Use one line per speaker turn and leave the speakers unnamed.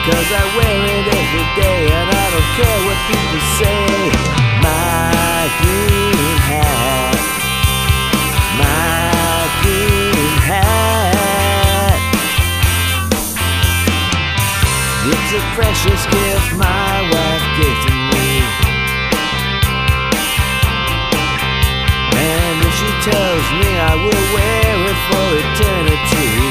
'cause I wear it every day and I don't care what people say. My green hat, my green hat. It's a precious gift my wife gave to me, and if she tells me I will wear it for eternity,